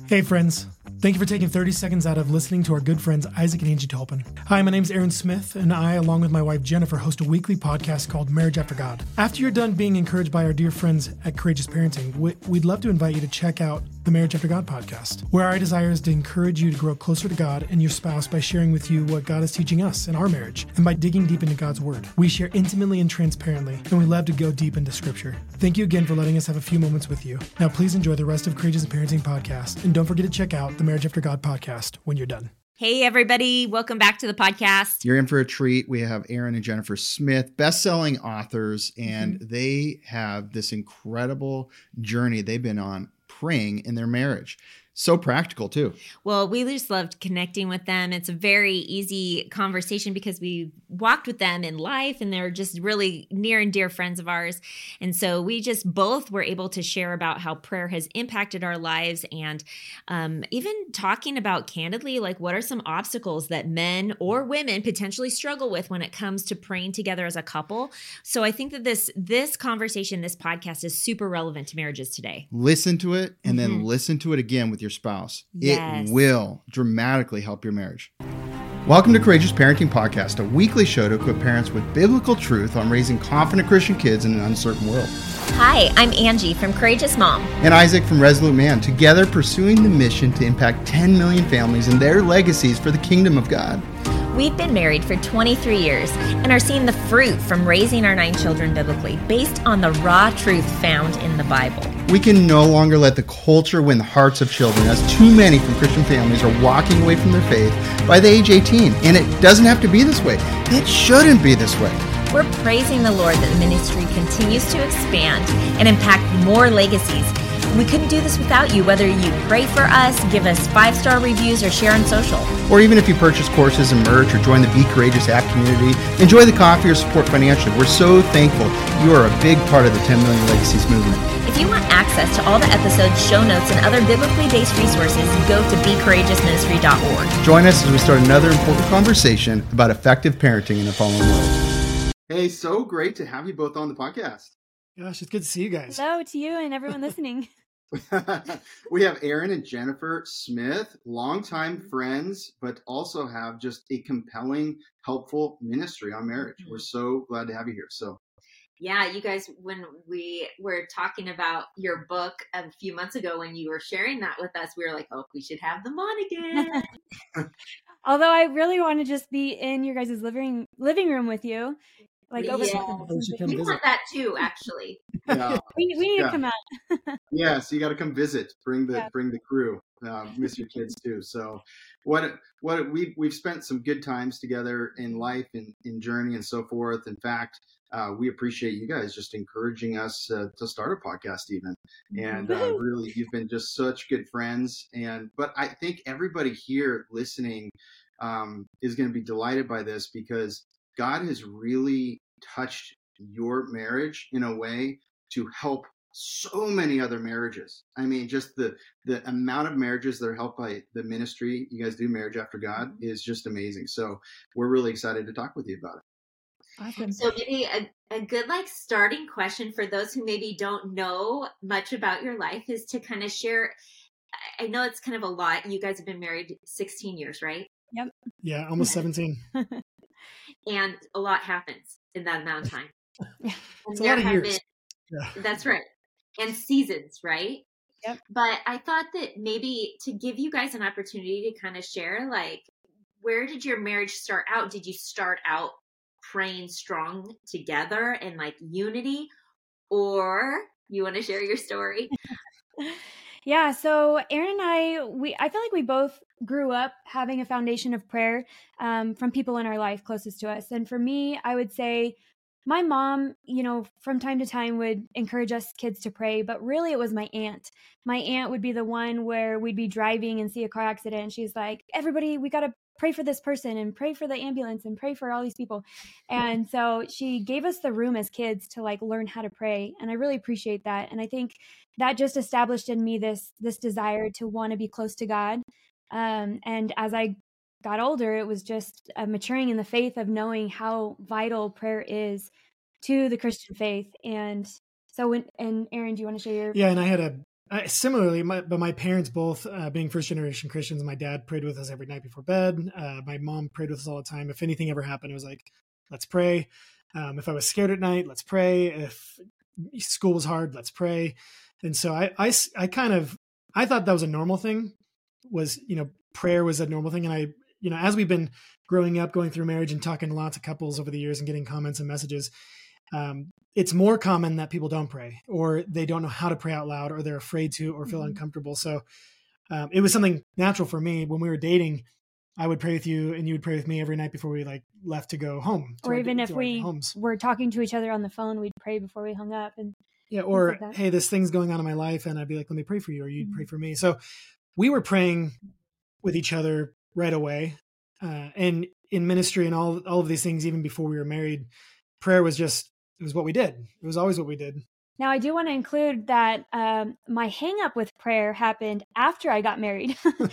Hey friends, thank you for taking 30 seconds out of listening to our good friends Isaac and Angie Tolpin. Hi, my name is Aaron Smith, and I, along with my wife Jennifer, host a weekly podcast called Marriage After God. After you're done being encouraged by our dear friends at Courageous Parenting, we'd love to invite you to check out the Marriage After God podcast, where our desire is to encourage you to grow closer to God and your spouse by sharing with you what God is teaching us in our marriage, and by digging deep into God's Word. We share intimately and transparently, and we love to go deep into Scripture. Thank you again for letting us have a few moments with you. Now please enjoy the rest of Courageous Parenting podcast, and don't forget to check out the Marriage After God podcast when you're done. Hey, everybody. Welcome back to the podcast. You're in for a treat. We have Aaron and Jennifer Smith, best-selling authors, and they have this incredible journey they've been on praying in their marriage. So practical, too. Well, we just loved connecting with them. It's a very easy conversation because we walked with them in life, and they're just really near and dear friends of ours. And so we just both were able to share about how prayer has impacted our lives, and even talking about candidly, like, what are some obstacles that men or women potentially struggle with when it comes to praying together as a couple. So I think that this conversation, this podcast is super relevant to marriages today. Listen to it and then listen to it again with your spouse. Yes. It will dramatically help your marriage. Welcome to Courageous Parenting Podcast, a weekly show to equip parents with biblical truth on raising confident Christian kids in an uncertain world. Hi, I'm Angie from Courageous Mom. And Isaac from Resolute Man, together pursuing the mission to impact 10 million families and their legacies for the kingdom of God. We've been married for 23 years and are seeing the fruit from raising our 9 children biblically, based on the raw truth found in the Bible. We can no longer let the culture win the hearts of children, as too many from Christian families are walking away from their faith by the age 18. And it doesn't have to be this way. It shouldn't be this way. We're praising the Lord that the ministry continues to expand and impact more legacies. We couldn't do this without you, whether you pray for us, give us 5-star reviews, or share on social. Or even if you purchase courses and merch or join the Be Courageous app community, enjoy the coffee or support financially. We're so thankful you are a big part of the 10 Million Legacies movement. If you want access to all the episodes, show notes, and other biblically based resources, go to becourageousministry.org. Join us as we start another important conversation about effective parenting in a fallen world. Hey, so great to have you both on the podcast. Gosh, it's good to see you guys. Hello to you and everyone listening. We have Aaron and Jennifer Smith, longtime friends, but also have just a compelling, helpful ministry on marriage. We're so glad to have you here. So, yeah, you guys, when we were talking about your book a few months ago, when you were sharing that with us, we were like, oh, we should have them on again. Although I really want to just be in your guys' living room with you. Like over We want that too, actually. yeah. we need to come out. Yeah, so you got to come visit. Bring the crew. Miss your kids too. So, we've spent some good times together in life, in journey, and so forth. In fact, we appreciate you guys just encouraging us to start a podcast, even. And really, you've been just such good friends. But I think everybody here listening is going to be delighted by this, because God has really touched your marriage in a way to help so many other marriages. I mean, just the amount of marriages that are helped by the ministry you guys do, Marriage After God, is just amazing. So we're really excited to talk with you about it. Awesome. So maybe a good starting question for those who maybe don't know much about your life is to kind of share. I know it's kind of a lot. You guys have been married 16 years, right? Yep. Yeah, almost 17. And a lot happens in that amount of time. Yeah. It's a lot of years. That's right. And seasons, right? Yep. But I thought that maybe to give you guys an opportunity to kind of share, where did your marriage start out? Did you start out praying strong together and unity? Or you want to share your story? Yeah, so Aaron and I feel like we both grew up having a foundation of prayer from people in our life closest to us. And for me, I would say my mom, from time to time would encourage us kids to pray, but really it was my aunt. My aunt would be the one where we'd be driving and see a car accident. And she's like, everybody, we got to pray for this person and pray for the ambulance and pray for all these people. And so she gave us the room as kids to learn how to pray. And I really appreciate that. And I think that just established in me this desire to want to be close to God. And as I got older, it was just maturing in the faith of knowing how vital prayer is to the Christian faith. And so and Aaron, do you want to share your? Yeah, and I had a similarly, my parents both being first generation Christians. My dad prayed with us every night before bed. My mom prayed with us all the time. If anything ever happened, it was like, let's pray. If I was scared at night, let's pray. If school was hard, let's pray. And so I thought that was a normal thing. Was, prayer was a normal thing. And as we've been growing up, going through marriage and talking to lots of couples over the years and getting comments and messages, it's more common that people don't pray, or they don't know how to pray out loud, or they're afraid to, or feel uncomfortable. So it was something natural for me. When we were dating, I would pray with you and you would pray with me every night before we left to go home. Or even if we were talking to each other on the phone, we'd pray before we hung up. And yeah, or like, hey, this thing's going on in my life. And I'd be like, let me pray for you, or you'd pray for me. So we were praying with each other right away. And in ministry and all of these things, even before we were married, prayer was it was what we did. It was always what we did. Now, I do want to include that my hang up with prayer happened after I got married.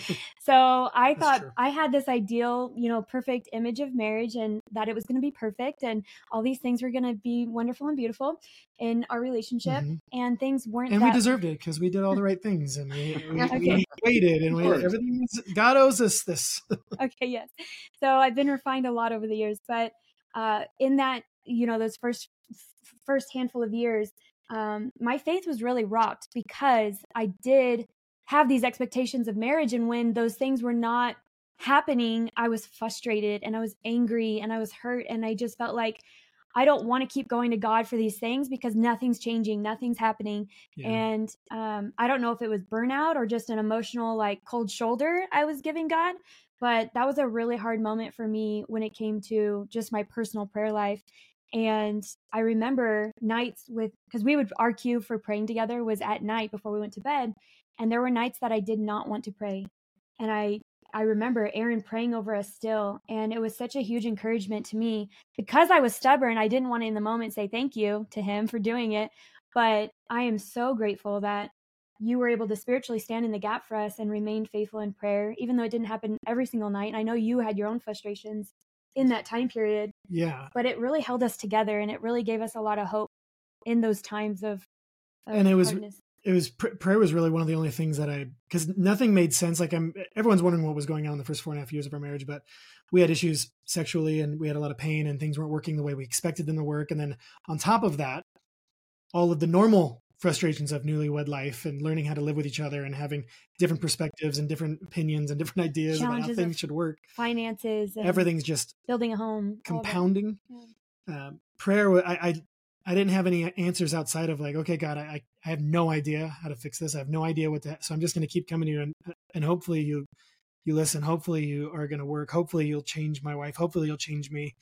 So I thought I had this ideal, perfect image of marriage, and that it was going to be perfect and all these things were going to be wonderful and beautiful in our relationship. And things weren't. And we deserved it because we did all the right things, and we waited, and everything was, God owes us this. Okay, yes. So I've been refined a lot over the years, but in that, those first handful of years, my faith was really rocked because I did have these expectations of marriage. And when those things were not happening, I was frustrated and I was angry and I was hurt. And I just felt like I don't want to keep going to God for these things because nothing's changing, nothing's happening. Yeah. And I don't know if it was burnout or just an emotional, cold shoulder I was giving God. But that was a really hard moment for me when it came to just my personal prayer life. And I remember nights because our cue for praying together was at night before we went to bed. And there were nights that I did not want to pray. And I remember Aaron praying over us still. And it was such a huge encouragement to me because I was stubborn. I didn't want to in the moment say thank you to him for doing it. But I am so grateful that you were able to spiritually stand in the gap for us and remain faithful in prayer, even though it didn't happen every single night. And I know you had your own frustrations in that time period. Yeah. But it really held us together, and it really gave us a lot of hope in those times of and hardness. Prayer was really one of the only things that because nothing made sense. Everyone's wondering what was going on in the first 4.5 years of our marriage, but we had issues sexually and we had a lot of pain and things weren't working the way we expected them to work. And then on top of that, all of the normal frustrations of newlywed life and learning how to live with each other and having different perspectives and different opinions and different ideas about how things should work. Finances. And everything's just building a home. Compounding. Prayer, I didn't have any answers outside of okay, God, I have no idea how to fix this. I have no idea so I'm just going to keep coming to you and hopefully you listen. Hopefully you are going to work. Hopefully you'll change my wife. Hopefully you'll change me.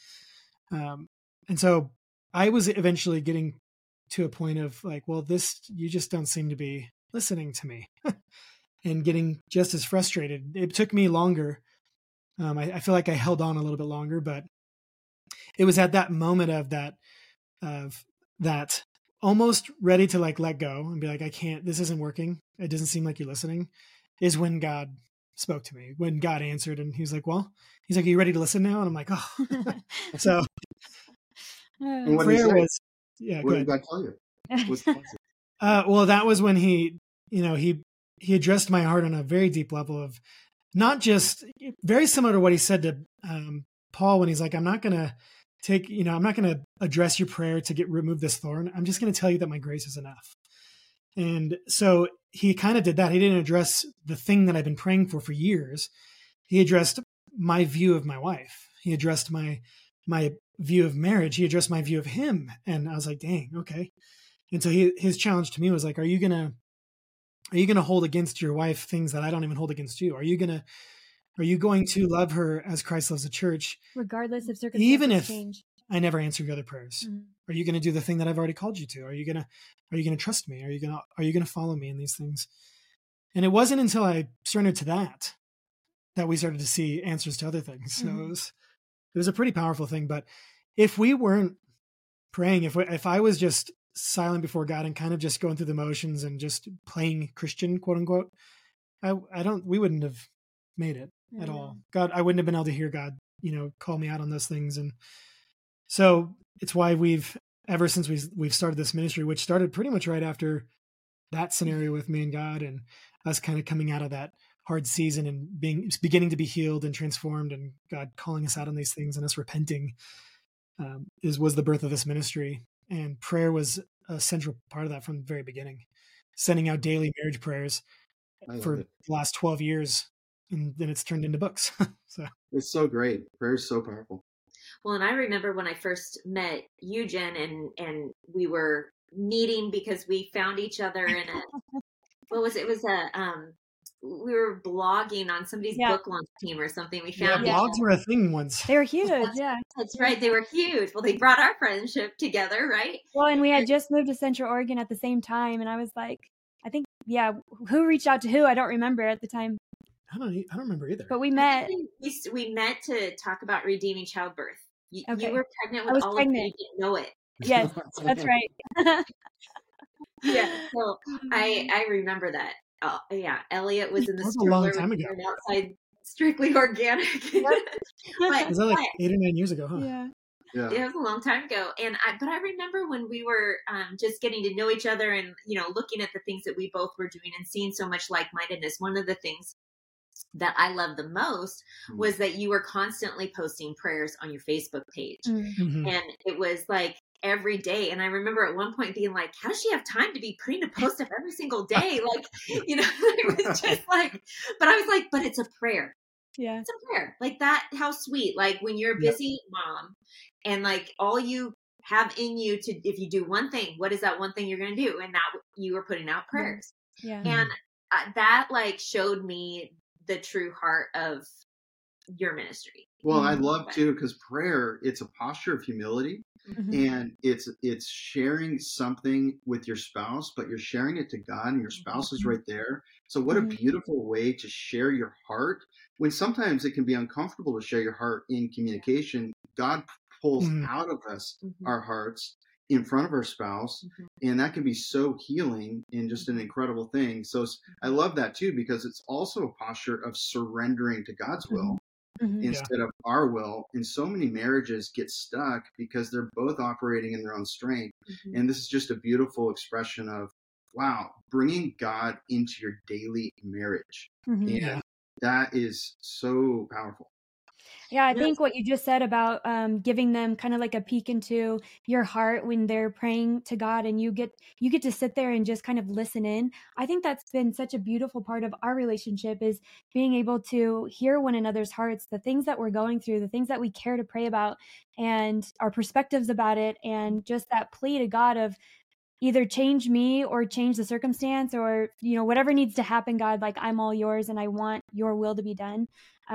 And so I was eventually getting to a point of you just don't seem to be listening to me and getting just as frustrated. It took me longer. I feel like I held on a little bit longer, but it was at that moment of that almost ready to let go and be I can't, this isn't working. It doesn't seem like you're listening, is when God spoke to me, when God answered. And he was are you ready to listen now? And I'm like, oh, so prayer was, what did God tell you? Well, that was when he addressed my heart on a very deep level of not just very similar to what he said to Paul when he's I'm not going to address your prayer to remove this thorn. I'm just going to tell you that my grace is enough. And so he kind of did that. He didn't address the thing that I've been praying for years. He addressed my view of my wife. He addressed my view of marriage. He addressed my view of him. And I was like, dang, okay. And so his challenge to me was are you going to hold against your wife things that I don't even hold against you? Are you going to love her as Christ loves the church? Regardless of circumstances even if change. I never answer your other prayers. Mm-hmm. Are you going to do the thing that I've already called you to? Are you going to trust me? Are you going to follow me in these things? And it wasn't until I surrendered to that we started to see answers to other things. So it was a pretty powerful thing. But if we weren't praying, if I was just silent before God and kind of just going through the motions and just playing Christian, quote unquote, we wouldn't have made it at all. God, I wouldn't have been able to hear God, call me out on those things. And so it's why ever since we've started this ministry, which started pretty much right after that scenario with me and God, and us kind of coming out of that hard season and beginning to be healed and transformed, and God calling us out on these things and us repenting, was the birth of this ministry. And prayer was a central part of that from the very beginning, sending out daily marriage prayers for the last 12 years. And then it's turned into books. So it's so great. Prayer is so powerful. Well, and I remember when I first met you, Jen, and we were meeting because we found each other in a, what was it? It was we were blogging on somebody's book launch team or something. We found blogs were a thing once. They were huge. That's right. They were huge. Well, they brought our friendship together, right? Well, and we had just moved to Central Oregon at the same time. And I was like, I think, who reached out to who? I don't remember at the time. I don't remember either. But we met. We met to talk about redeeming childbirth. You were pregnant with all pregnant. of it. You didn't know it. Yes, that's right. Yeah. So I remember that. Elliot was in the store. A long time ago. Outside Strictly Organic. Was that like 8 or 9 years ago, huh? Yeah. It was a long time ago. But I remember when we were just getting to know each other and, looking at the things that we both were doing and seeing so much like-mindedness. One of the things that I loved the most was that you were constantly posting prayers on your Facebook page. Mm-hmm. And it was like every day. And I remember at one point being like, how does she have time to be putting a post up every single day? Like, it was just like, but I was like, but it's a prayer. Yeah. It's a prayer. Like that, how sweet. Like when you're a busy mom and like all you have in you to, if you do one thing, what is that one thing you're going to do? And that you were putting out prayers. Yeah. And that like showed me the true heart of your ministry. Well, I love too, because prayer, it's a posture of humility, and it's sharing something with your spouse, but you're sharing it to God and your spouse is right there. So what a beautiful way to share your heart, when sometimes it can be uncomfortable to share your heart in communication. God pulls out of us our hearts in front of our spouse, and that can be so healing and just an incredible thing. So I love that too, because it's also a posture of surrendering to God's will instead of our will. And so many marriages get stuck because they're both operating in their own strength. And this is just a beautiful expression of, wow, bringing God into your daily marriage. And that is so powerful. Yeah, I think what you just said about giving them kind of like a peek into your heart when they're praying to God, and you get to sit there and just kind of listen in. I think that's been such a beautiful part of our relationship, is being able to hear one another's hearts, the things that we're going through, the things that we care to pray about, and our perspectives about it, and just that plea to God of either change me or change the circumstance, or whatever needs to happen, God, like I'm all yours and I want your will to be done.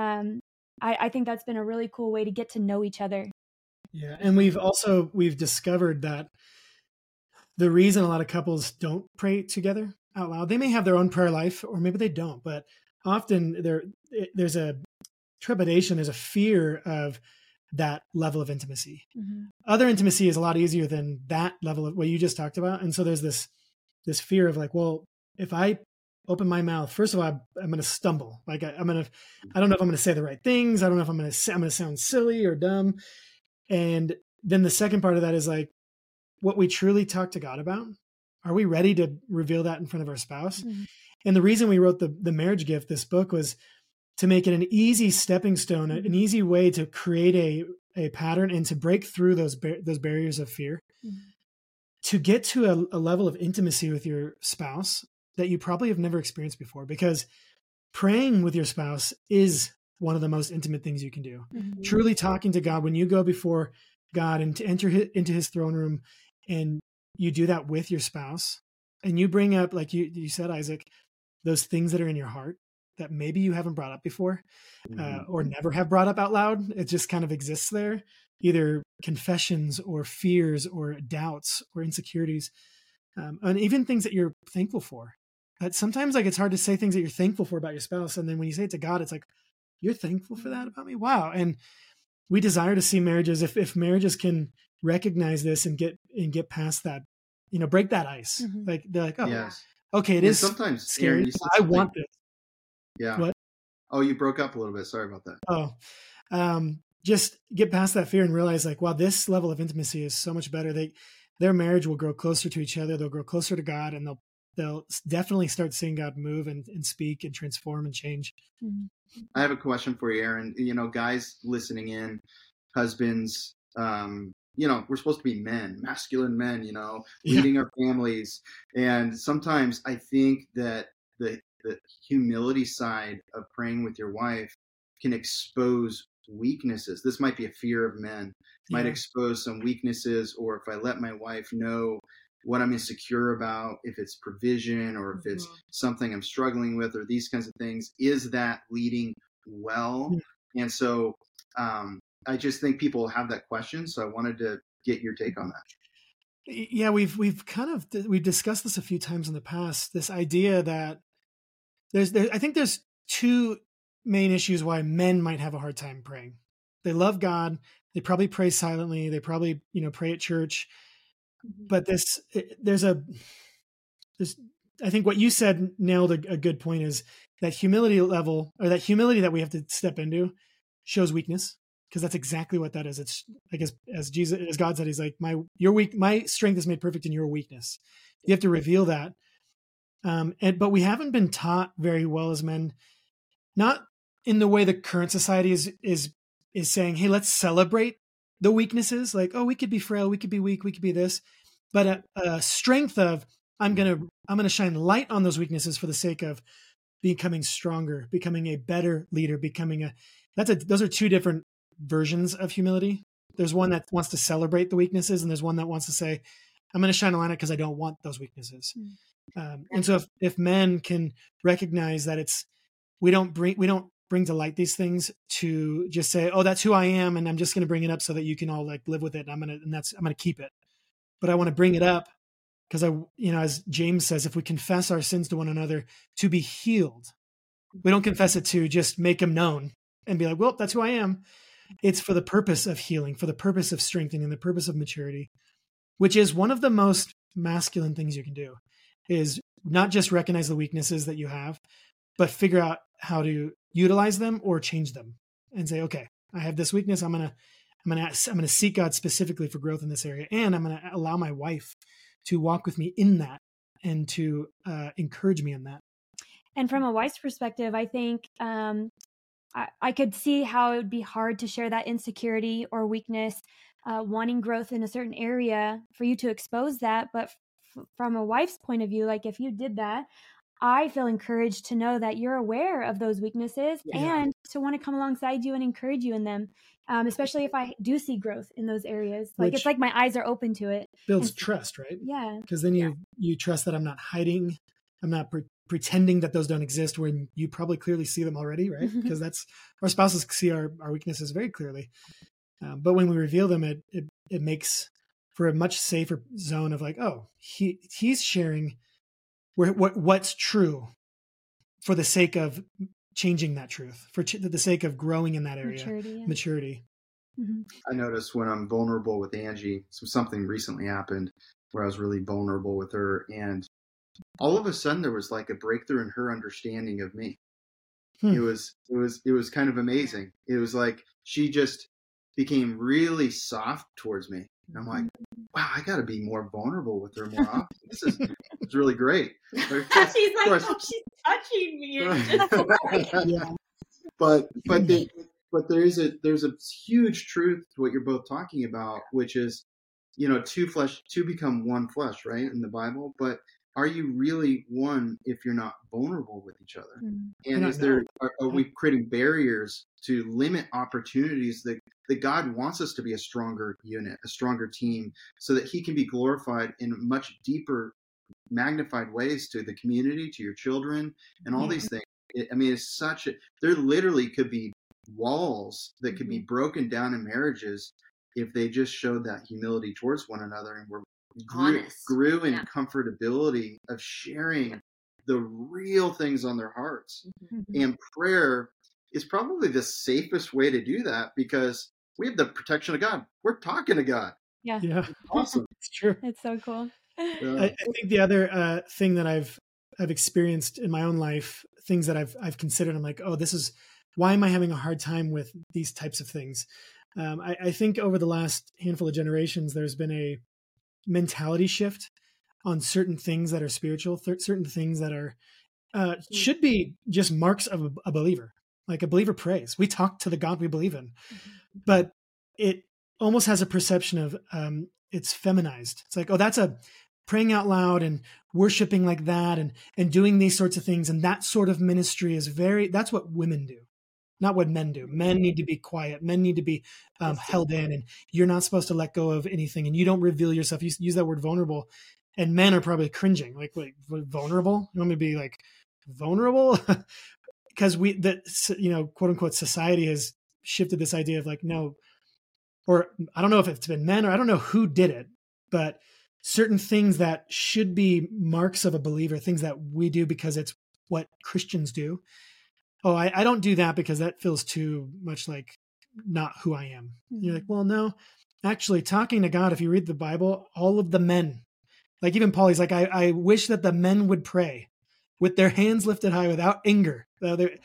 I think that's been a really cool way to get to know each other. Yeah. And we've discovered that the reason a lot of couples don't pray together out loud, they may have their own prayer life, or maybe they don't, but often there's a trepidation, there's a fear of that level of intimacy. Other intimacy is a lot easier than that level of what you just talked about. And so there's this fear of like, well, if I open my mouth, first of all, I'm going to stumble. Like I don't know if I'm going to say the right things. I don't know if I'm going to sound silly or dumb. And then the second part of that is like, what we truly talk to God about, are we ready to reveal that in front of our spouse? And the reason we wrote the Marriage Gift, this book, was to make it an easy stepping stone, an easy way to create a pattern and to break through those barriers of fear, to get to a level of intimacy with your spouse that you probably have never experienced before, because praying with your spouse is one of the most intimate things you can do. Truly talking to God when you go before God and to enter into his throne room, and you do that with your spouse, and you bring up, like you said, Isaac, those things that are in your heart that maybe you haven't brought up before, or never have brought up out loud. It just kind of exists there, either confessions or fears or doubts or insecurities, and even things that you're thankful for. But sometimes like it's hard to say things that you're thankful for about your spouse. And then when you say it to God, it's like, you're thankful for that about me? Wow. And we desire to see marriages, if marriages can recognize this and get past that, break that ice. Like they're like, oh, okay, it is sometimes scary. Aaron, I want this. Yeah. What? Oh, you broke up a little bit. Sorry about that. Oh, just get past that fear and realize like, wow, this level of intimacy is so much better. Their marriage will grow closer to each other. They'll grow closer to God, and they'll they'll definitely start seeing God move and speak and transform and change. I have a question for you, Aaron. Guys listening in, husbands, we're supposed to be men, masculine men, leading our families. And sometimes I think that the humility side of praying with your wife can expose weaknesses. This might be a fear of men, might expose some weaknesses, or if I let my wife know what I'm insecure about, if it's provision or if it's something I'm struggling with or these kinds of things, is that leading well? And so I just think people have that question. So I wanted to get your take on that. Yeah, we've discussed this a few times in the past, this idea that I think there's two main issues why men might have a hard time praying. They love God. They probably pray silently. They probably, pray at church. But I think what you said nailed a good point, is that humility level, or that humility that we have to step into, shows weakness, because that's exactly what that is. It's, I guess, as God said, he's like, my strength is made perfect in your weakness. You have to reveal that. But we haven't been taught very well as men, not in the way the current society is saying, hey, let's celebrate the weaknesses. Like, oh, we could be frail, we could be weak, we could be this, but a strength of, I'm going to shine light on those weaknesses for the sake of becoming stronger, becoming a better leader, those are two different versions of humility. There's one that wants to celebrate the weaknesses, and there's one that wants to say, I'm going to shine a light on it because I don't want those weaknesses. And so if men can recognize that we don't bring to light these things to just say, oh, that's who I am, and I'm just going to bring it up so that you can all like live with it. I'm going to keep it, but I want to bring it up because as James says, if we confess our sins to one another to be healed, we don't confess it to just make them known and be like, well, that's who I am. It's for the purpose of healing, for the purpose of strengthening, the purpose of maturity, which is one of the most masculine things you can do, is not just recognize the weaknesses that you have, but figure out how to utilize them or change them and say, okay, I have this weakness. I'm going to seek God specifically for growth in this area. And I'm going to allow my wife to walk with me in that and to encourage me in that. And from a wife's perspective, I think I could see how it would be hard to share that insecurity or weakness, wanting growth in a certain area, for you to expose that. But from a wife's point of view, like if you did that, I feel encouraged to know that you're aware of those weaknesses and to want to come alongside you and encourage you in them, especially if I do see growth in those areas. Like, it's like my eyes are open to it. Builds trust, right? Yeah. Because then you trust that I'm not hiding. I'm not pretending that those don't exist when you probably clearly see them already, right? Because our spouses see our weaknesses very clearly. But when we reveal them, it makes for a much safer zone of like, oh, he's sharing what's true for the sake of changing that truth, for the sake of growing in that area. Maturity. Mm-hmm. I noticed when I'm vulnerable with Angie, something recently happened where I was really vulnerable with her, and all of a sudden there was like a breakthrough in her understanding of me. It was kind of amazing. It was like she just became really soft towards me. And I'm like, wow, I got to be more vulnerable with her more often. It's really great. She's like, oh, she's touching me. But there's a huge truth to what you're both talking about, which is, two become one flesh, right, in the Bible. But are you really one if you're not vulnerable with each other? And are we creating barriers to limit opportunities that God wants us to be a stronger unit, a stronger team, so that he can be glorified in much deeper, magnified ways to the community, to your children, and all these things? It's there literally could be walls that could be broken down in marriages if they just showed that humility towards one another and grew in comfortability of sharing the real things on their hearts. And prayer is probably the safest way to do that because we have the protection of God. We're talking to God. Yeah. It's awesome. It's true. It's so cool. I think the other thing that I've experienced in my own life, things that I've considered, I'm like, oh, why am I having a hard time with these types of things? I think over the last handful of generations, there's been a mentality shift on certain things that are spiritual, certain things that are should be just marks of a believer. Like a believer prays. We talk to the God we believe in, but it almost has a perception of it's feminized. It's like, oh, that's a praying out loud and worshiping like that and doing these sorts of things. And that sort of ministry is that's what women do, not what men do. Men need to be quiet. Men need to be held in, and you're not supposed to let go of anything, and you don't reveal yourself. You use that word vulnerable, and men are probably cringing. Like, wait, vulnerable? You want me to be like vulnerable? Because quote unquote, society has shifted this idea of like, no, or I don't know if it's been men or I don't know who did it, but certain things that should be marks of a believer, things that we do because it's what Christians do. Oh, I don't do that because that feels too much like not who I am. Mm-hmm. You're like, well, no, actually talking to God, if you read the Bible, all of the men, like even Paul, he's like, I wish that the men would pray with their hands lifted high without anger. That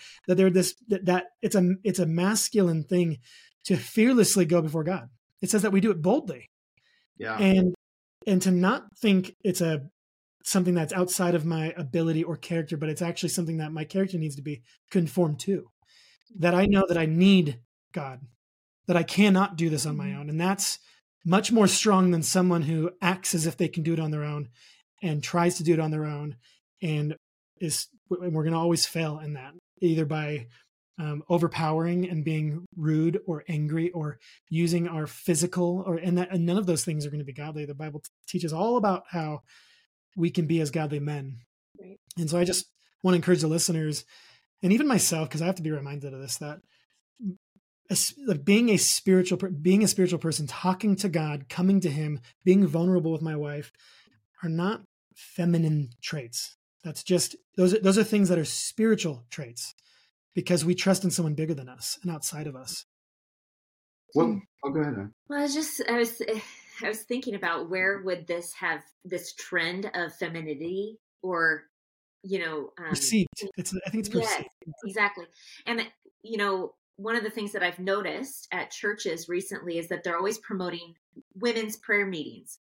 it's a masculine thing to fearlessly go before God. It says that we do it boldly. Yeah. And to not think it's something that's outside of my ability or character, but it's actually something that my character needs to be conformed to. That I know that I need God, that I cannot do this on my own. And that's much more strong than someone who acts as if they can do it on their own and tries to do it on their own. And we're going to always fail in that, either by overpowering and being rude or angry or using our physical and none of those things are going to be godly. The Bible teaches all about how we can be as godly men. Right. And so I just want to encourage the listeners and even myself, because I have to be reminded of this, that being a spiritual person, talking to God, coming to him, being vulnerable with my wife are not feminine traits. That's just, those are things that are spiritual traits because we trust in someone bigger than us and outside of us. Well, go ahead. Well, I was thinking about where would this have this trend of femininity or, perceived. I think it's perceived. Yes, exactly. And, one of the things that I've noticed at churches recently is that they're always promoting women's prayer meetings.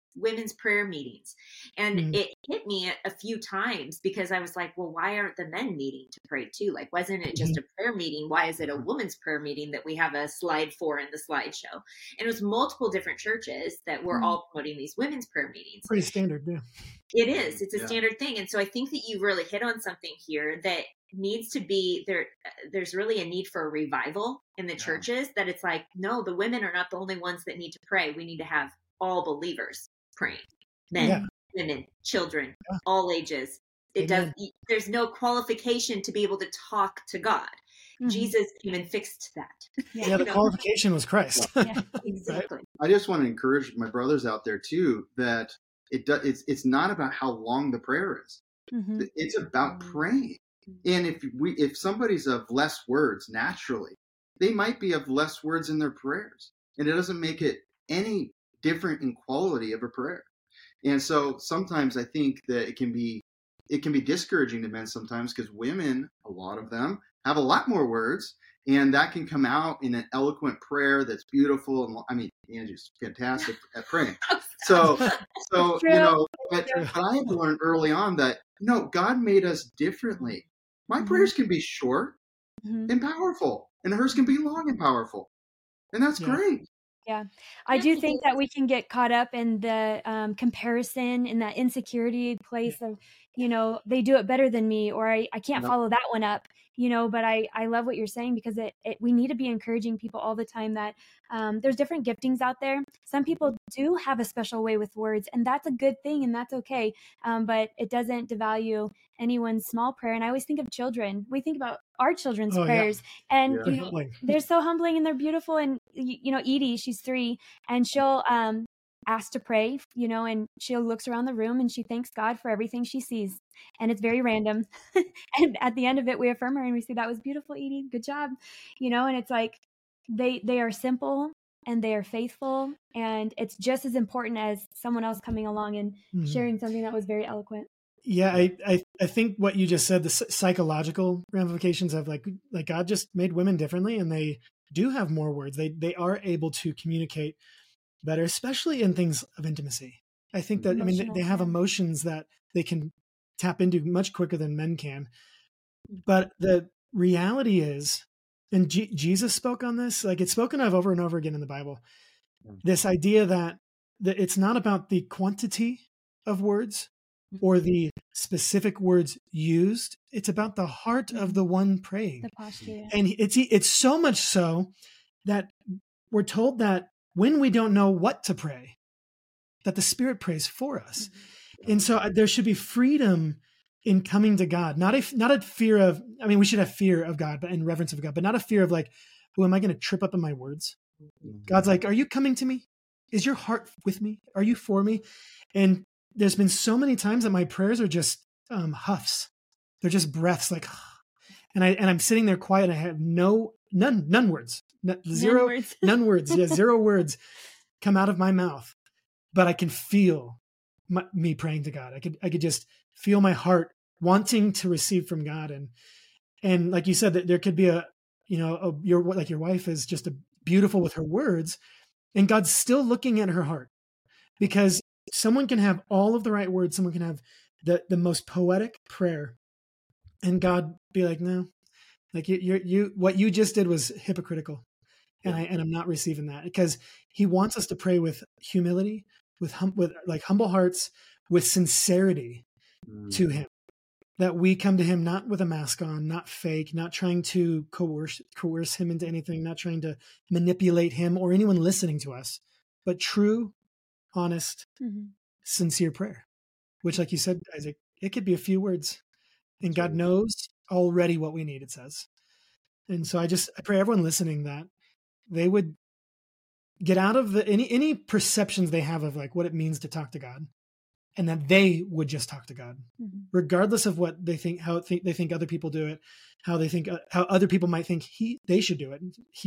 And it hit me a few times because I was like, well, why aren't the men meeting to pray too? Like, wasn't it just a prayer meeting? Why is it a women's prayer meeting that we have a slide for in the slideshow? And it was multiple different churches that were all promoting these women's prayer meetings. Pretty standard, yeah. It is. It's a standard thing. And so I think that you really hit on something here that needs to be there. There's really a need for a revival in the churches, that it's like, no, the women are not the only ones that need to pray. We need to have all believers praying, men, women, children, all ages. There's no qualification to be able to talk to God. Mm-hmm. Jesus came and fixed that. Yeah, the qualification was Christ. Yeah, exactly. Right? I just want to encourage my brothers out there too, that it's not about how long the prayer is. Mm-hmm. It's about praying. And if somebody's of less words naturally, they might be of less words in their prayers, and it doesn't make it any different in quality of a prayer. And so sometimes I think that it can be discouraging to men sometimes, because women, a lot of them, have a lot more words, and that can come out in an eloquent prayer that's beautiful. And I mean, Angie's fantastic at praying. So but I had to learn early on that God made us differently. My prayers can be short and powerful, and hers can be long and powerful, and that's great. Yeah, I do think that we can get caught up in the comparison, in that insecurity place of, they do it better than me, or I can't follow that one up, but I love what you're saying, because we need to be encouraging people all the time that there's different giftings out there. Some people do have a special way with words, and that's a good thing, and that's okay. But it doesn't devalue anyone's small prayer. And I always think of children. We think about our children's prayers, and they're so humbling and they're beautiful. And Edie, she's 3, and she'll ask to pray, and she looks around the room and she thanks God for everything she sees, and it's very random. And at the end of it, we affirm her and we say, "That was beautiful, Edie. Good job." And it's like they are simple and they are faithful, and it's just as important as someone else coming along and sharing something that was very eloquent. Yeah, I think what you just said, the psychological ramifications of like God just made women differently, and they do have more words. They are able to communicate better, especially in things of intimacy. I think that, Emotional, they have yeah. emotions that they can tap into much quicker than men can. But the reality is, and Jesus spoke on this, like it's spoken of over and over again in the Bible, this idea that it's not about the quantity of words or the specific words used. It's about the heart of the one praying. The posture. Yeah. And it's so much so that we're told that when we don't know what to pray, that the Spirit prays for us. And so there should be freedom in coming to God, not a fear of, we should have fear of God and reverence of God, but not a fear of like, oh, am I going to trip up in my words? God's like, are you coming to me? Is your heart with me? Are you for me? And there's been so many times that my prayers are just huffs. They're just breaths, like, and I'm sitting there quiet. And I have none words, zero words. None words. Yeah, zero words come out of my mouth, but I can feel me praying to God. I could just feel my heart wanting to receive from God. And like you said, that there could be your wife is just beautiful with her words, and God's still looking at her heart, because someone can have all of the right words. Someone can have the most poetic prayer, and God be like, no, like you what you just did was hypocritical. And I'm not receiving that, because he wants us to pray with humility, with humble hearts, with sincerity to him, that we come to him not with a mask on, not fake, not trying to coerce him into anything, not trying to manipulate him or anyone listening to us, but true, honest, sincere prayer, which, like you said, Isaac, it could be a few words, and God knows already what we need, it says. And so I pray everyone listening that they would get out of any perceptions they have of like what it means to talk to God, and that they would just talk to God, regardless of what they think, they think other people do it, how they think, how other people might think they should do it.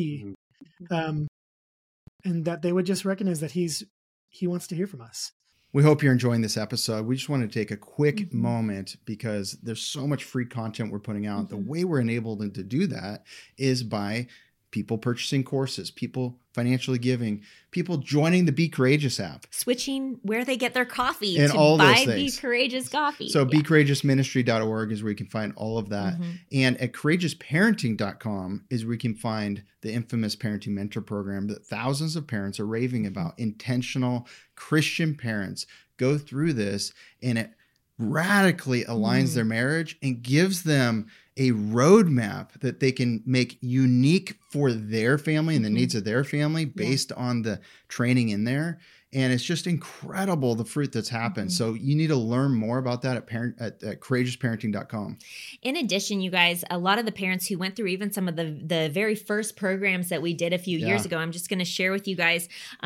And that they would just recognize that he wants to hear from us. We hope you're enjoying this episode. We just want to take a quick moment, because there's so much free content we're putting out. The way we're enabled to do that is by people purchasing courses, people financially giving, people joining the Be Courageous app. Switching where they get their coffee and to all buy those things. Be Courageous coffee. So becourageousministry.org is where you can find all of that. And at courageousparenting.com is where you can find the infamous Parenting Mentor program that thousands of parents are raving about. Intentional Christian parents go through this, and it radically aligns their marriage and gives them a roadmap that they can make unique for their family and the needs of their family based on the training in there. And it's just incredible, the fruit that's happened. So you need to learn more about that at courageousparenting.com. In addition, you guys, a lot of the parents who went through even some of the very first programs that we did a few years ago, I'm just going to share with you guys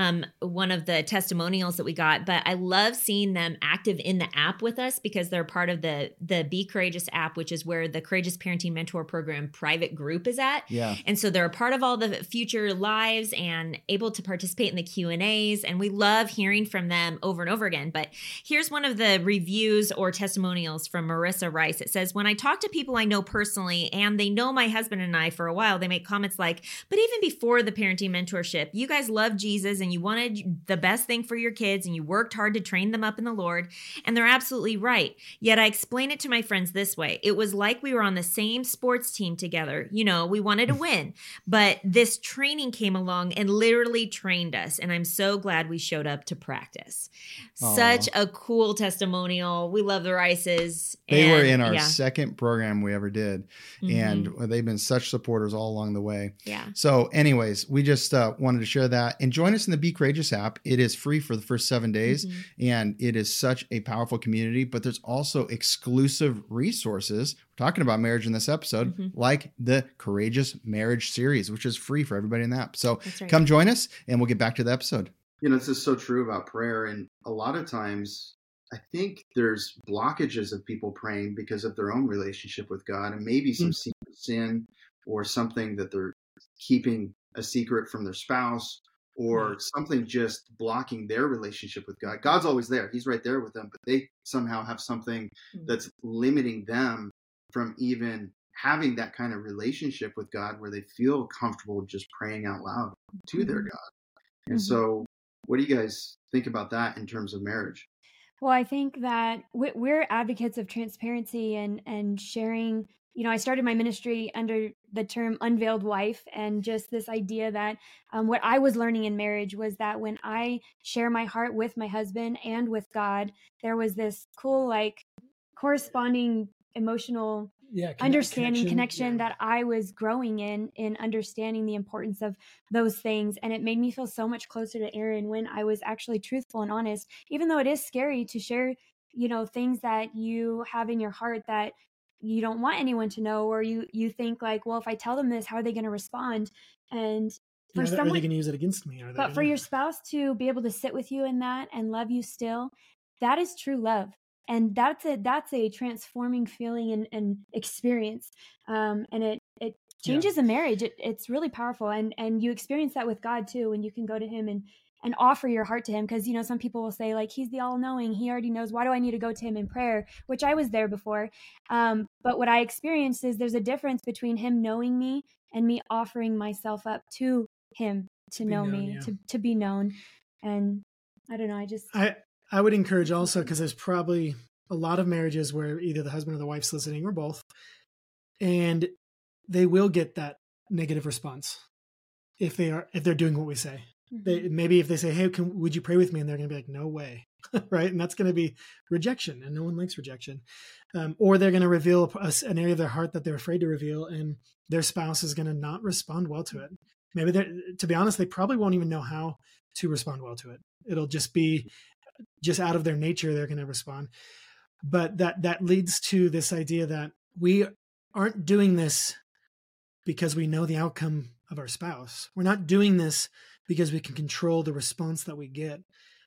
one of the testimonials that we got. But I love seeing them active in the app with us, because they're part of the Be Courageous app, which is where the Courageous Parenting Mentor Program private group is at. Yeah. And so they're a part of all the future lives and able to participate in the Q&As. And we love hearing from them over and over again. But here's one of the reviews or testimonials from Marissa Rice. It says, when I talk to people I know personally, and they know my husband and I for a while, they make comments like, but even before the parenting mentorship, you guys love Jesus and you wanted the best thing for your kids and you worked hard to train them up in the Lord. And they're absolutely right. Yet I explain it to my friends this way. It was like we were on the same sports team together. You know, we wanted to win, but this training came along and literally trained us. And I'm so glad we showed up to practice. Such a cool testimonial. We love the Rices. They were in our second program we ever did. And they've been such supporters all along the way. Yeah. So anyways, we just wanted to share that. And join us in the Be Courageous app. It is free for the first 7 days. And it is such a powerful community, but there's also exclusive resources. We're talking about marriage in this episode, like the Courageous Marriage series, which is free for everybody in the app. So come join us, and we'll get back to the episode. You know, this is so true about prayer. And a lot of times I think there's blockages of people praying because of their own relationship with God, and maybe some secret sin or something that they're keeping a secret from their spouse, or something just blocking their relationship with God. God's always there. He's right there with them, but they somehow have something that's limiting them from even having that kind of relationship with God where they feel comfortable just praying out loud to their God. And so What do you guys think about that in terms of marriage? Well, I think that we're advocates of transparency and sharing. I started my ministry under the term unveiled wife, and just this idea that what I was learning in marriage was that when I share my heart with my husband and with God, there was this cool, like, corresponding emotional connection that I was growing in understanding the importance of those things. And it made me feel so much closer to Aaron when I was actually truthful and honest, even though it is scary to share, things that you have in your heart that you don't want anyone to know, or you think like, well, if I tell them this, how are they going to respond? And for someone, are they going to use it against me? But for your spouse to be able to sit with you in that and love you still, that is true love. And that's a transforming feeling and experience. And it changes a marriage. It's really powerful. And you experience that with God too, when you can go to him and offer your heart to him. Because, some people will say, like, he's the all-knowing, he already knows, why do I need to go to him in prayer? Which I was there before. But what I experienced is there's a difference between him knowing me and me offering myself up to him to know me, to be known. And I don't know, I would encourage also, because there's probably a lot of marriages where either the husband or the wife's listening or both, and they will get that negative response if they're doing what we say. Maybe if they say, hey, would you pray with me? And they're going to be like, no way. Right. And that's going to be rejection, and no one likes rejection. Or they're going to reveal an area of their heart that they're afraid to reveal, and their spouse is going to not respond well to it. Maybe to be honest, they probably won't even know how to respond well to it. It'll just be out of their nature, they're going to respond. But that leads to this idea that we aren't doing this because we know the outcome of our spouse. We're not doing this because we can control the response that we get.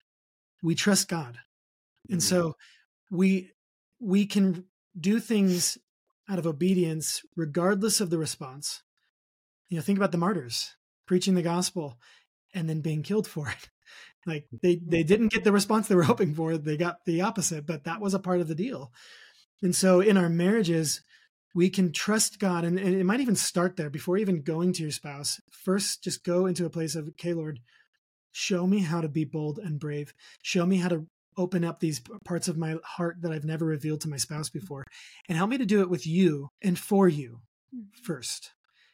We trust God. And so we can do things out of obedience regardless of the response. Think about the martyrs preaching the gospel and then being killed for it. Like they didn't get the response they were hoping for. They got the opposite, but that was a part of the deal. And so in our marriages, we can trust God, and it might even start there before even going to your spouse. First, just go into a place of, okay, Lord, show me how to be bold and brave. Show me how to open up these parts of my heart that I've never revealed to my spouse before, and help me to do it with you and for you first.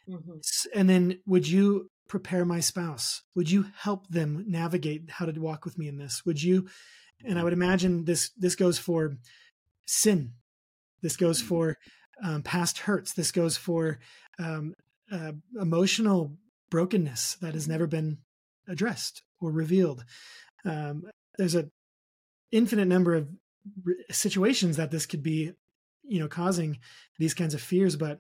And then would you prepare my spouse? Would you help them navigate how to walk with me in this? Would you? And I would imagine this goes for sin. This goes for past hurts. This goes for emotional brokenness that has never been addressed or revealed. There's an infinite number of situations that this could be, causing these kinds of fears, but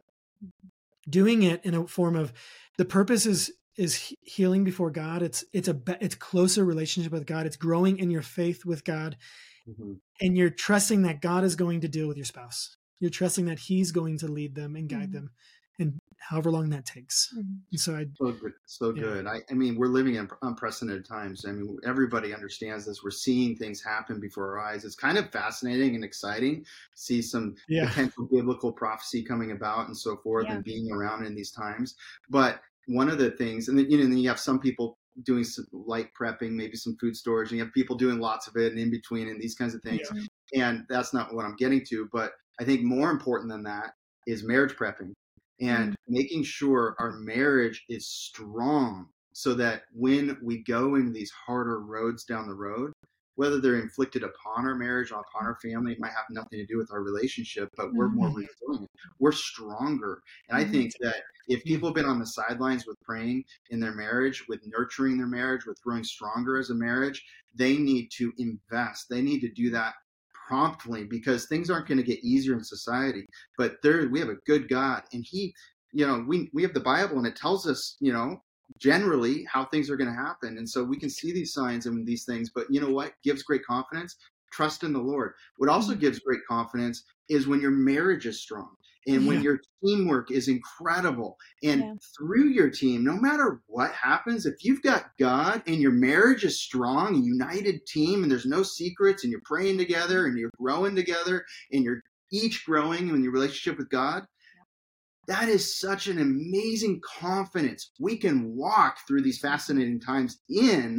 doing it in a form of, the purpose is healing before God. It's closer relationship with God. It's growing in your faith with God. And you're trusting that God is going to deal with your spouse. You're trusting that he's going to lead them and guide them, and however long that takes. And so good. I mean, we're living in unprecedented times. I mean, everybody understands this. We're seeing things happen before our eyes. It's kind of fascinating and exciting to see some potential biblical prophecy coming about and so forth, and being around in these times. But one of the things, and then, then you have some people doing some light prepping, maybe some food storage, and you have people doing lots of it and in between and these kinds of things. And that's not what I'm getting to. But I think more important than that is marriage prepping and making sure our marriage is strong, so that when we go into these harder roads down the road, whether they're inflicted upon our marriage, upon our family, it might have nothing to do with our relationship, but we're more resilient. We're stronger. And I think that if people have been on the sidelines with praying in their marriage, with nurturing their marriage, with growing stronger as a marriage, they need to invest. They need to do that promptly, because things aren't going to get easier in society. But we have a good God, and he, we have the Bible, and it tells us, generally how things are going to happen. And so we can see these signs and these things, but you know what gives great confidence? Trust in the Lord. What also gives great confidence is when your marriage is strong, and when your teamwork is incredible, and through your team, no matter what happens, if you've got God and your marriage is strong, a united team, and there's no secrets, and you're praying together and you're growing together and you're each growing in your relationship with God, that is such an amazing confidence. We can walk through these fascinating times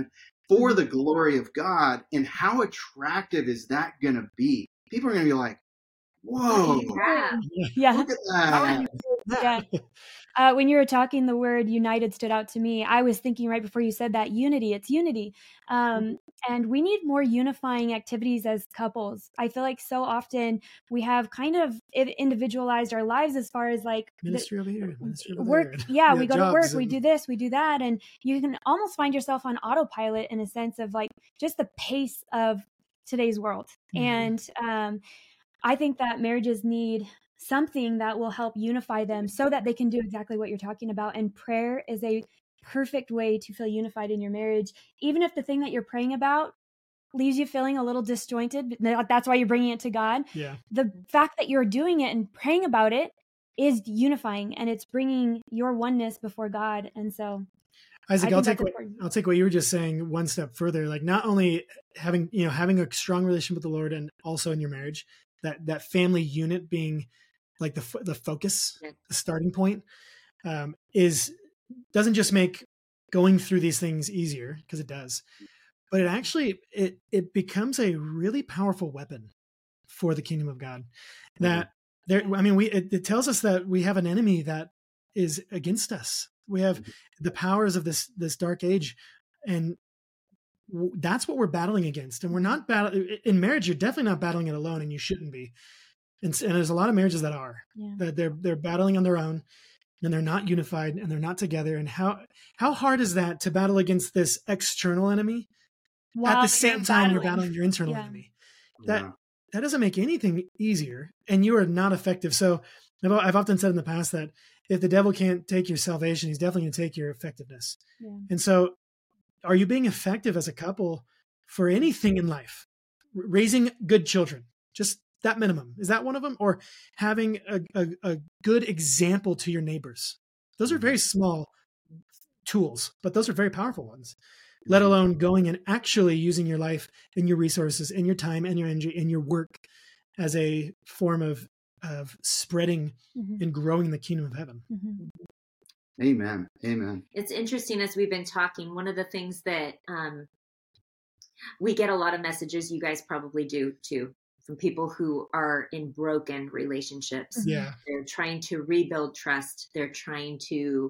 for the glory of God. And how attractive is that going to be? People are going to be like, whoa, Yeah. look at that. Yeah. When you were talking, the word united stood out to me. I was thinking right before you said that, unity. It's unity. And we need more unifying activities as couples. I feel like so often we have kind of individualized our lives as far as like ministry over here, ministry over work. there. Yeah, we go to work, and we do this, we do that. And you can almost find yourself on autopilot in a sense of like just the pace of today's world. And I think that marriages need something that will help unify them so that they can do exactly what you're talking about. And prayer is a perfect way to feel unified in your marriage. Even if the thing that you're praying about leaves you feeling a little disjointed, that's why you're bringing it to God. Yeah. The fact that you're doing it and praying about it is unifying, and it's bringing your oneness before God. And so Isaac, I'll take what you were just saying one step further. Like not only having a strong relationship with the Lord and also in your marriage, that family unit being like the focus, the starting point, doesn't just make going through these things easier, because it does, but it actually it becomes a really powerful weapon for the kingdom of God. That it tells us that we have an enemy that is against us. We have the powers of this dark age, and that's what we're battling against. And we're not in marriage. You're definitely not battling it alone, and you shouldn't be. And there's a lot of marriages that are that they're battling on their own, and they're not unified, and they're not together. And how hard is that to battle against this external enemy at the same time you're battling your internal enemy? That doesn't make anything easier, and you are not effective. So I've often said in the past that if the devil can't take your salvation, he's definitely going to take your effectiveness. Yeah. And so, are you being effective as a couple for anything in life? Raising good children, just that minimum. Is that one of them? Or having a good example to your neighbors? Those are very small tools, but those are very powerful ones. Let alone going and actually using your life and your resources and your time and your energy and your work as a form of spreading and growing the kingdom of heaven. Amen. Amen. It's interesting, as we've been talking, one of the things that we get a lot of messages, you guys probably do too, from people who are in broken relationships. Yeah. They're trying to rebuild trust. They're trying to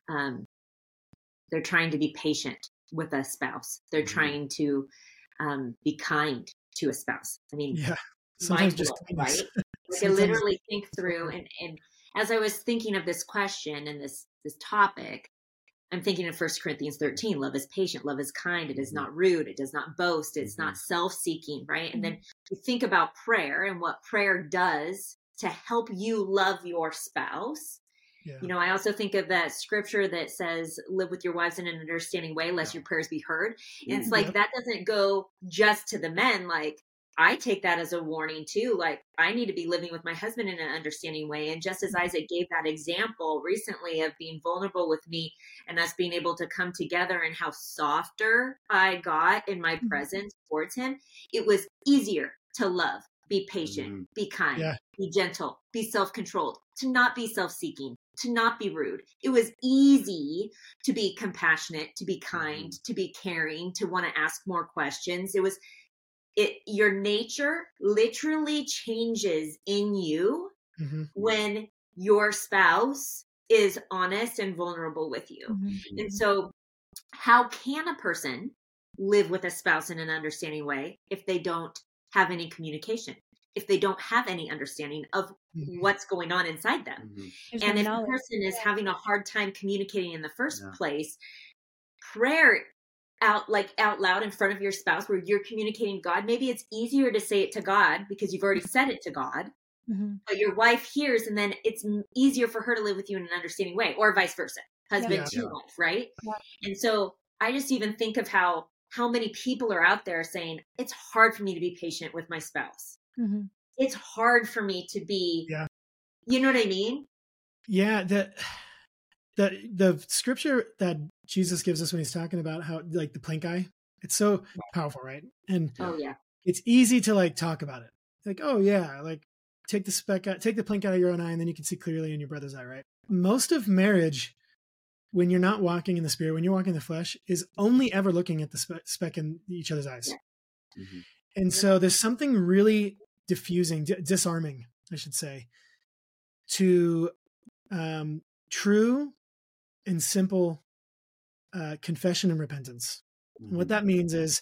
be patient with a spouse. They're trying to be kind to a spouse. I mean, sometimes just right? Like I literally think through, and as I was thinking of this question and this topic, I'm thinking of 1 Corinthians 13, love is patient, love is kind, it is not rude, it does not boast, it's not self-seeking, right? And then you think about prayer and what prayer does to help you love your spouse. Yeah. I also think of that scripture that says, live with your wives in an understanding way, lest your prayers be heard. And it's like, that doesn't go just to the men. Like, I take that as a warning too. Like, I need to be living with my husband in an understanding way. And just as Isaac gave that example recently of being vulnerable with me and us being able to come together, and how softer I got in my presence towards him, it was easier to love, be patient, be kind, be gentle, be self-controlled, to not be self-seeking, to not be rude. It was easy to be compassionate, to be kind, to be caring, to want to ask more questions. Your nature literally changes in you when your spouse is honest and vulnerable with you. And so how can a person live with a spouse in an understanding way if they don't have any communication, if they don't have any understanding of what's going on inside them? And if a person is having a hard time communicating in the first place, prayer out loud in front of your spouse, where you're communicating God, maybe it's easier to say it to God because you've already said it to God, but your wife hears, and then it's easier for her to live with you in an understanding way, or vice versa, husband to wife, right? And so I just even think of how many people are out there saying, it's hard for me to be patient with my spouse. It's hard for me to be, you know what I mean? Yeah. The scripture that Jesus gives us when he's talking about how, like, the plank eye, it's so powerful, right? And it's easy to like talk about it. Like, oh yeah, like take the plank out of your own eye, and then you can see clearly in your brother's eye, right? Most of marriage, when you're not walking in the spirit, when you're walking in the flesh, is only ever looking at the speck in each other's eyes. Mm-hmm. And so there's something really diffusing, disarming, I should say, to true and simple confession and repentance. Mm-hmm. And what that means is,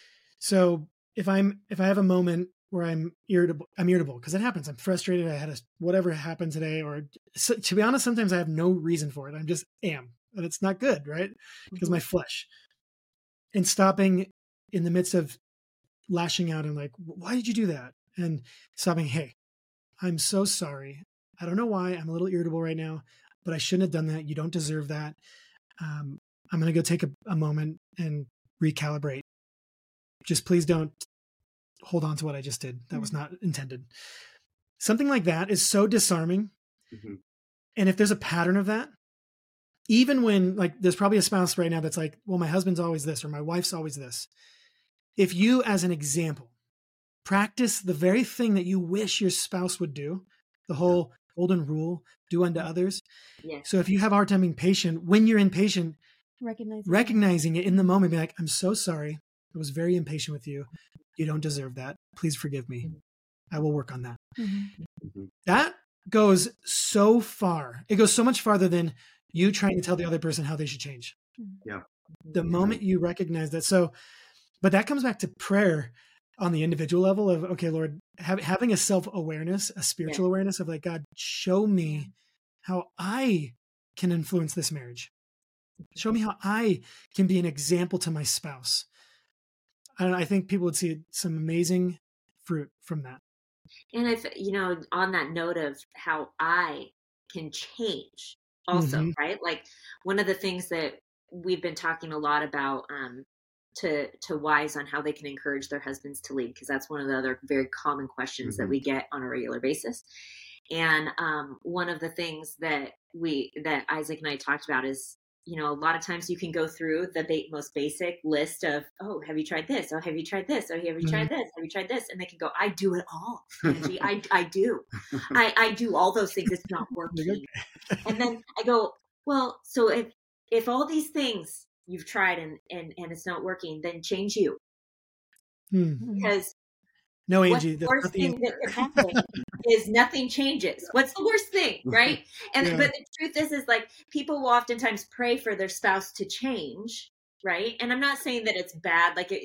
so if I have a moment where I'm irritable because it happens. I'm frustrated. I had whatever happened today, or to be honest, sometimes I have no reason for it. I'm just am, and it's not good, right? Because my flesh. And stopping in the midst of lashing out and like, why did you do that? And stopping, hey, I'm so sorry. I don't know why. I'm a little irritable right now, but I shouldn't have done that. You don't deserve that. I'm going to go take a moment and recalibrate. Just please don't hold on to what I just did. That was not intended. Something like that is so disarming. Mm-hmm. And if there's a pattern of that, even when like, there's probably a spouse right now that's like, well, my husband's always this, or my wife's always this. If you, as an example, practice the very thing that you wish your spouse would do, the whole golden rule, do unto others. Yeah. So if you have a hard time being patient, when you're impatient, recognizing it in the moment, be like, I'm so sorry. I was very impatient with you. You don't deserve that. Please forgive me. I will work on that. Mm-hmm. That goes so far. It goes so much farther than you trying to tell the other person how they should change. Yeah. The moment you recognize that. So, but that comes back to prayer on the individual level of, okay, Lord, having a self-awareness, a spiritual awareness of like, God, show me how I can influence this marriage. Show me how I can be an example to my spouse. And I think people would see some amazing fruit from that. And if, on that note of how I can change also, right? Like one of the things that we've been talking a lot about to wives on how they can encourage their husbands to lead, because that's one of the other very common questions that we get on a regular basis. And one of the things that Isaac and I talked about is, a lot of times you can go through the most basic list of, oh, have you tried this? Oh, have you tried this? Oh, have you tried this? Have you tried this? And they can go, I do it all, Angie. I do. I do all those things. It's not working. And then I go, well, so if all these things you've tried and it's not working, then change you. Because no, Angie, the worst thing that could happen is nothing changes. What's the worst thing, right? And but the truth is like people will oftentimes pray for their spouse to change, right? And I'm not saying that it's bad. Like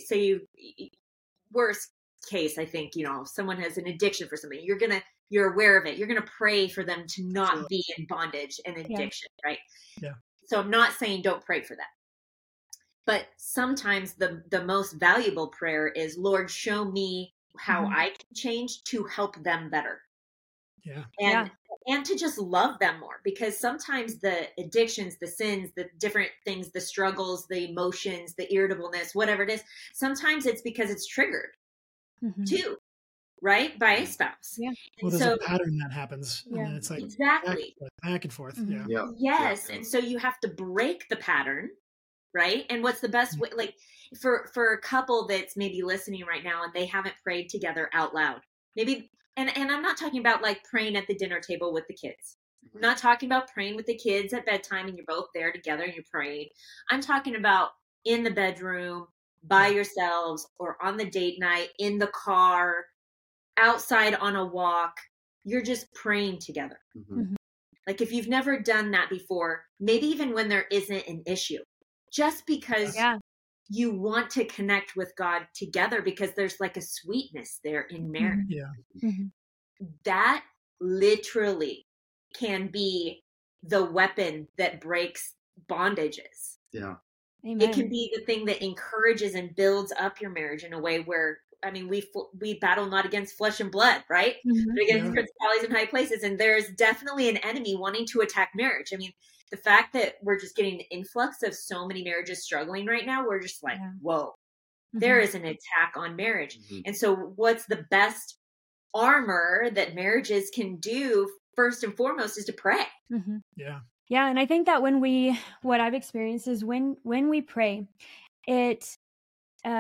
worst case, I think someone has an addiction for something. You're aware of it. You're gonna pray for them to not be in bondage and addiction, right? Yeah. So I'm not saying don't pray for that. But sometimes the most valuable prayer is, Lord, show me how I can change to help them better. Yeah. And to just love them more, because sometimes the addictions, the sins, the different things, the struggles, the emotions, the irritableness, whatever it is, sometimes it's because it's triggered too, right? By a spouse. Yeah. Well, there's a pattern that happens. Yeah. And it's like exactly back and forth. Mm-hmm. Yeah. Yes. And so you have to break the pattern. Right. And what's the best way, like for a couple that's maybe listening right now and they haven't prayed together out loud, maybe. And I'm not talking about like praying at the dinner table with the kids. I'm not talking about praying with the kids at bedtime and you're both there together and you're praying. I'm talking about in the bedroom by yourselves, or on the date night, in the car, outside on a walk. You're just praying together. Mm-hmm. Like if you've never done that before, maybe even when there isn't an issue. Just because you want to connect with God together, because there's like a sweetness there in marriage. Yeah. Mm-hmm. That literally can be the weapon that breaks bondages. Yeah. Amen. It can be the thing that encourages and builds up your marriage in a way where, I mean, we battle not against flesh and blood, right? But against principalities and high places. And there's definitely an enemy wanting to attack marriage. I mean, the fact that we're just getting an influx of so many marriages struggling right now, we're just like, whoa, there is an attack on marriage. And so what's the best armor that marriages can do first and foremost is to pray. Yeah. Yeah. And I think that what I've experienced is when we pray, it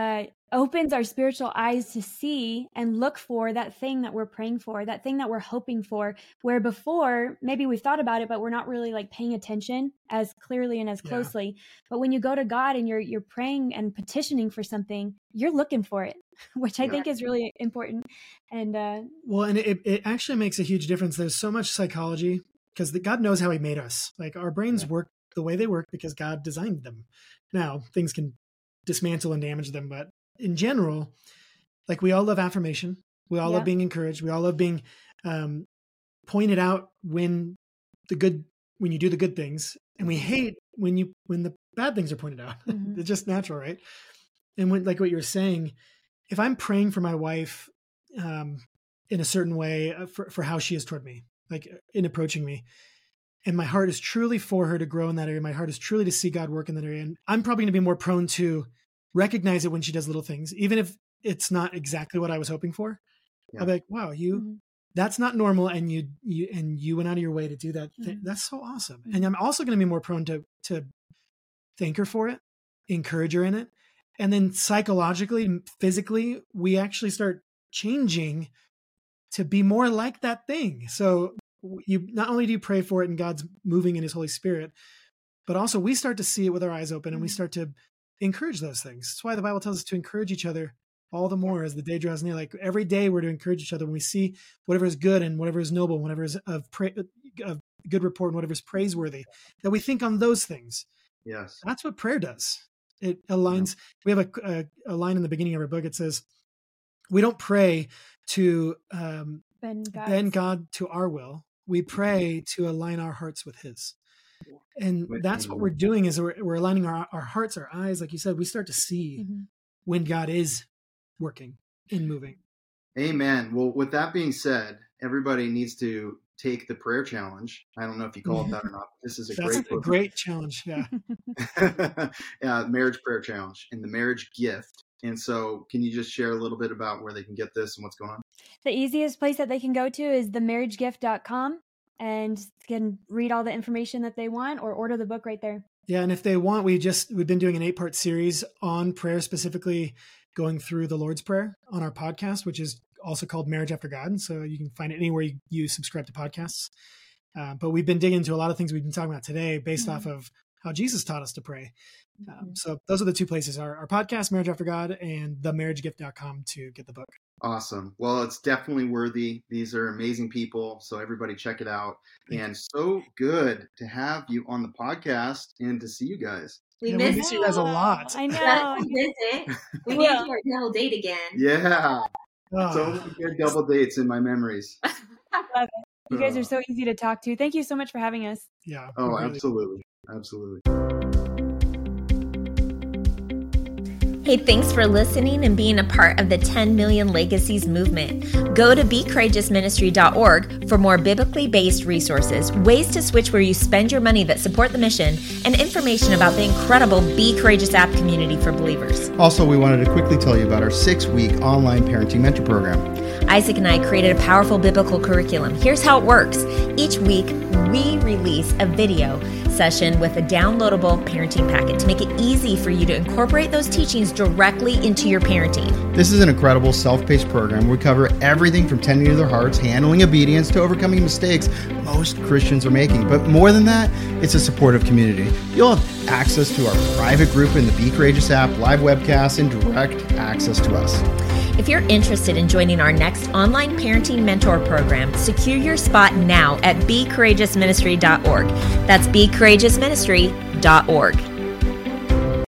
opens our spiritual eyes to see and look for that thing that we're praying for, that thing that we're hoping for, where before maybe we've thought about it, but we're not really like paying attention as clearly and as closely. But when you go to God and you're praying and petitioning for something, you're looking for it, which I think is really important. And well, and it actually makes a huge difference. There's so much psychology because God knows how he made us. Like our brains work the way they work because God designed them. Now things can dismantle and damage them, but in general, like we all love affirmation. We all love being encouraged. We all love being pointed out when you do the good things, and we hate when the bad things are pointed out. Mm-hmm. It's just natural, right? And when, like what you're saying, if I'm praying for my wife in a certain way for how she is toward me, like in approaching me, and my heart is truly for her to grow in that area, my heart is truly to see God work in that area, and I'm probably going to be more prone to recognize it when she does little things, even if it's not exactly what I was hoping for. I'll be like, wow, that's not normal. And you went out of your way to do that. That's so awesome. And I'm also going to be more prone to thank her for it, encourage her in it. And then psychologically, physically, we actually start changing to be more like that thing. So you not only do you pray for it and God's moving in his Holy Spirit, but also we start to see it with our eyes open and we start to encourage those things. That's why the Bible tells us to encourage each other all the more as the day draws near. Like every day we're to encourage each other when we see whatever is good and whatever is noble, whatever is of good report and whatever is praiseworthy, that we think on those things. Yes. That's what prayer does. It aligns. We have a line in the beginning of our book. It says, we don't pray to bend God to our will. We pray to align our hearts with his. And that's what we're doing is we're aligning our hearts, our eyes. Like you said, we start to see when God is working and moving. Amen. Well, with that being said, everybody needs to take the prayer challenge. I don't know if you call it that or not. This is a great challenge. Yeah. Marriage prayer challenge and the marriage gift. And so can you just share a little bit about where they can get this and what's going on? The easiest place that they can go to is themarriagegift.com. and can read all the information that they want or order the book right there. Yeah. And if they want, we've been doing an 8-part series on prayer, specifically going through the Lord's Prayer on our podcast, which is also called Marriage After God. So you can find it anywhere you subscribe to podcasts. But we've been digging into a lot of things we've been talking about today based off of how Jesus taught us to pray. So those are the two places, our podcast, Marriage After God, and themarriagegift.com to get the book. Awesome. Well, it's definitely worthy. These are amazing people. So everybody check it out. And so good to have you on the podcast and to see you guys. We miss you guys a lot. I know. We need to double date again. Yeah. So many good double dates in my memories. Love it. You guys are so easy to talk to. Thank you so much for having us. Yeah. Oh, absolutely. Absolutely. Hey, thanks for listening and being a part of the 10 Million Legacies movement. Go to becourageousministry.org for more biblically based resources, ways to switch where you spend your money that support the mission, and information about the incredible Be Courageous app community for believers. Also, we wanted to quickly tell you about our 6-week online parenting mentor program. Isaac and I created a powerful biblical curriculum. Here's how it works. Each week, we release a video session with a downloadable parenting packet to make it easy for you to incorporate those teachings directly into your parenting. This is an incredible self-paced program. We cover everything from tending to their hearts, handling obedience, to overcoming mistakes most Christians are making. But more than that, it's a supportive community. You'll have access to our private group in the Be Courageous app, live webcasts, and direct access to us. If you're interested in joining our next online parenting mentor program, secure your spot now at becourageousministry.org. That's becourageousministry.org.